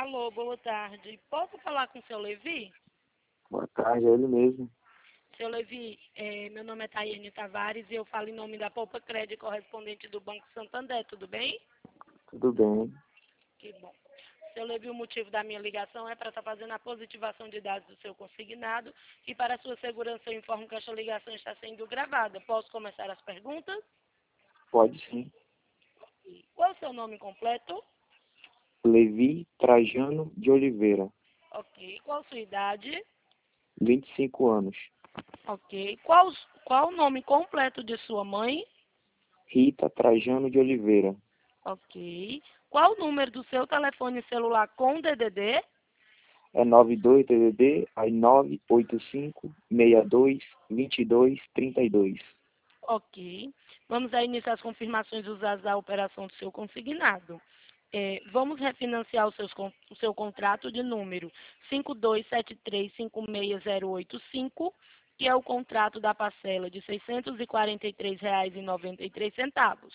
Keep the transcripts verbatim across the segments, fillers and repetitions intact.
Alô, boa tarde. Posso falar com o seu Levi? Boa tarde, é ele mesmo. Seu Levi, eh, meu nome é Tayane Tavares e eu falo em nome da Poupa Crédito, correspondente do Banco Santander, tudo bem? Tudo bem? Que bom. Seu Levi, o motivo da minha ligação é para estar fazendo a positivação de dados do seu consignado e para sua segurança eu informo que esta ligação está sendo gravada. Posso começar as perguntas? Pode sim. Qual é o seu nome completo? Levi Trajano de Oliveira, Ok. Qual a sua idade? vinte e cinco anos. Ok. Qual, qual o nome completo de sua mãe? Rita Trajano de Oliveira, Ok. Qual o número do seu telefone celular com D D D? é nove dois D D D, aí nove oito cinco, seis dois, dois dois, três dois. Ok. Vamos a iniciar as confirmações usadas à operação do seu consignado. É, vamos refinanciar o, seus, con- o seu contrato de número cinco dois sete três cinco seis zero oito cinco, que é o contrato da parcela de seiscentos e quarenta e três reais e noventa e três centavos.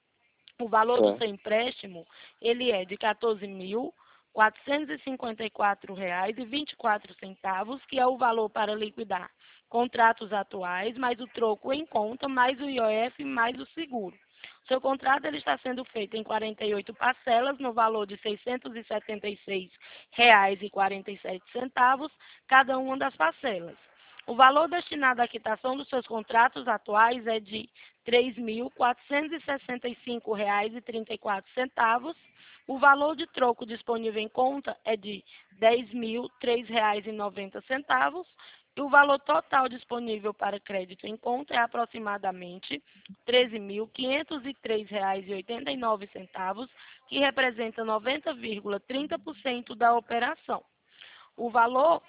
O valor do Certo, seu empréstimo, ele é de quatorze mil quatrocentos e cinquenta e quatro reais e vinte e quatro centavos, que é o valor para liquidar contratos atuais, mais o troco em conta, mais o I O F, mais o seguro. Seu contrato ele está sendo feito em quarenta e oito parcelas, no valor de seiscentos e setenta e seis reais e quarenta e sete centavos, cada uma das parcelas. O valor destinado à quitação dos seus contratos atuais é de três mil quatrocentos e sessenta e cinco reais e trinta e quatro centavos. O valor de troco disponível em conta é de dez mil três reais e noventa centavos. E o valor total disponível para crédito em conta é aproximadamente treze mil quinhentos e três reais e oitenta e nove centavos, que representa noventa vírgula trinta por cento da operação. O valor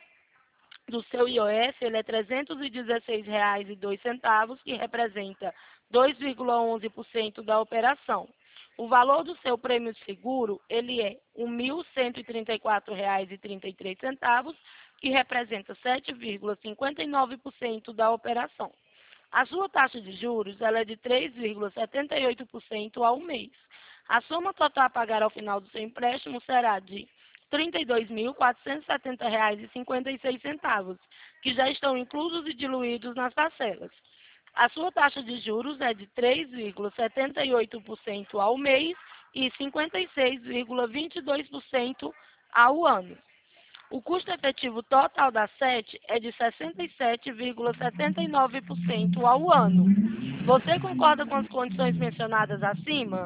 do seu I O F ele é trezentos e dezesseis reais e dois centavos, que representa dois vírgula onze por cento da operação. O valor do seu prêmio de seguro ele é mil cento e trinta e quatro reais e trinta e três centavos, que representa sete vírgula cinquenta e nove por cento da operação. A sua taxa de juros ela é de três vírgula setenta e oito por cento ao mês. A soma total a pagar ao final do seu empréstimo será de trinta e dois mil quatrocentos e setenta reais e cinquenta e seis centavos, que já estão inclusos e diluídos nas parcelas. A sua taxa de juros é de três vírgula setenta e oito por cento ao mês e cinquenta e seis vírgula vinte e dois por cento ao ano. O custo efetivo total da S E T é de sessenta e sete vírgula setenta e nove por cento ao ano. Você concorda com as condições mencionadas acima?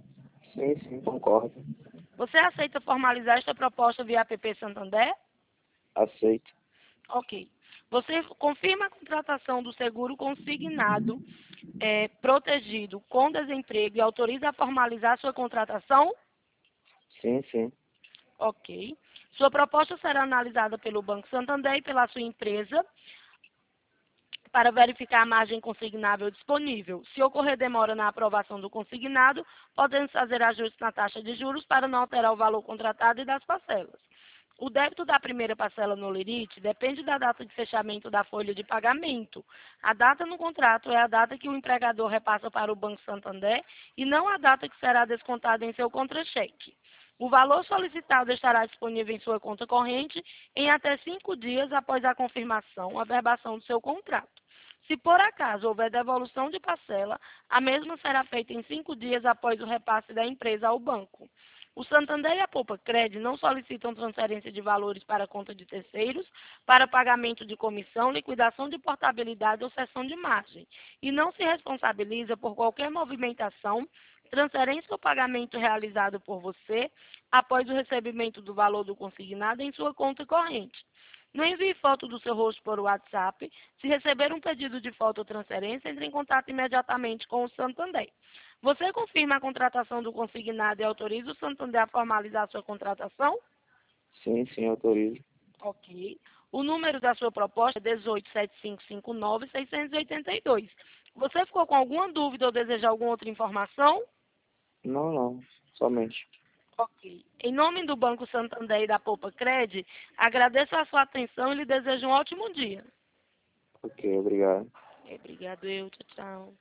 sim, sim, concordo. Você aceita formalizar esta proposta via app Santander? Aceito. Ok. Você confirma a contratação do seguro consignado é, protegido com desemprego e autoriza a formalizar sua contratação? Sim, sim. Ok. Sua proposta será analisada pelo Banco Santander e pela sua empresa para verificar a margem consignável disponível. Se ocorrer demora na aprovação do consignado, podemos fazer ajustes na taxa de juros para não alterar o valor contratado e das parcelas. O débito da primeira parcela no Lerite depende da data de fechamento da folha de pagamento. A data no contrato é a data que o empregador repassa para o Banco Santander e não a data que será descontada em seu contra-cheque. O valor solicitado estará disponível em sua conta corrente em até cinco dias após a confirmação, a verbação do seu contrato. Se por acaso houver devolução de parcela, a mesma será feita em cinco dias após o repasse da empresa ao banco. O Santander e a Poupa Cred não solicitam transferência de valores para a conta de terceiros, para pagamento de comissão, liquidação de portabilidade ou cessão de margem, e não se responsabiliza por qualquer movimentação, transferência ou pagamento realizado por você após o recebimento do valor do consignado em sua conta corrente. Não envie foto do seu rosto por WhatsApp. Se receber um pedido de foto ou transferência, entre em contato imediatamente com o Santander. Você confirma a contratação do consignado e autoriza o Santander a formalizar a sua contratação? Sim, sim, autorizo. Ok. O número da sua proposta é um oito sete cinco cinco nove seis oito dois. Você ficou com alguma dúvida ou deseja alguma outra informação? Não, não, somente. Ok. Em nome do Banco Santander e da Poupa Cred, agradeço a sua atenção e lhe desejo um ótimo dia. Ok, obrigado. Obrigado, eu. Tchau, tchau.